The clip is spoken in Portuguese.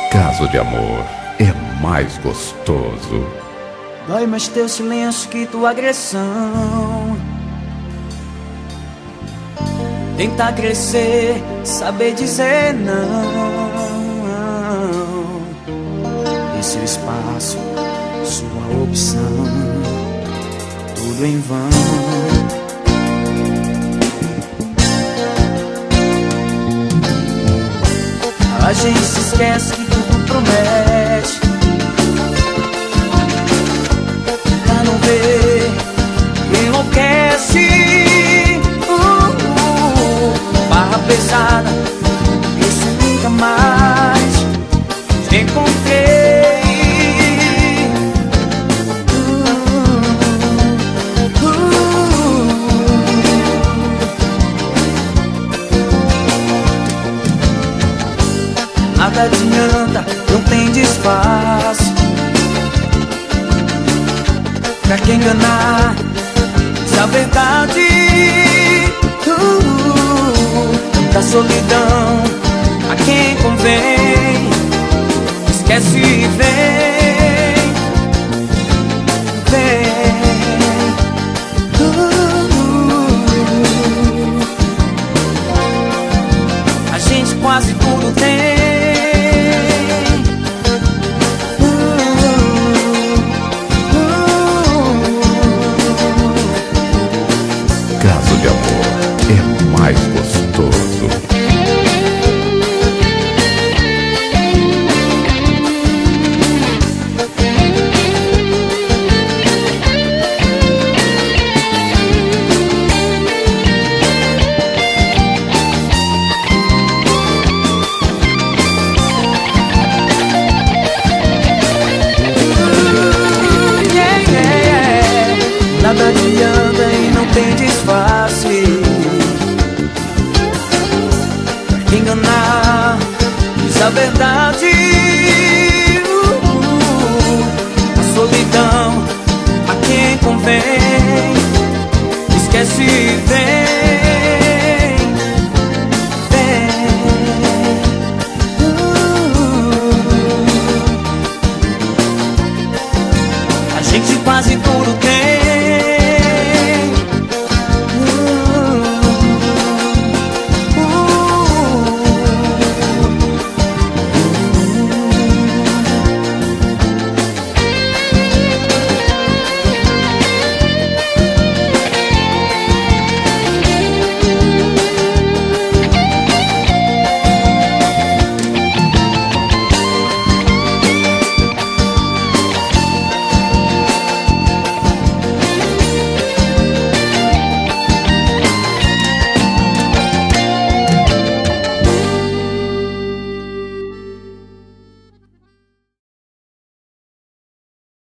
Caso de amor é mais gostoso. Dói mais teu silêncio que tua agressão. Tentar crescer, saber dizer não. Esse é o espaço, sua opção. Tudo em vão. A gente se esquece que tudo promete. Pra não ver, enlouquece. Barra pesada, isso nunca mais te encontrei. Nada adianta, não tem disfarce. Pra quem enganar, diz a verdade. Da solidão a quem convém, esquece e vem, vem. A gente quase tudo tem. Caso de amor é mais gostoso. Nada adianta e não tem disfarce. Pra quem enganar, diz a verdade. A solidão a quem convém, esquece e vem.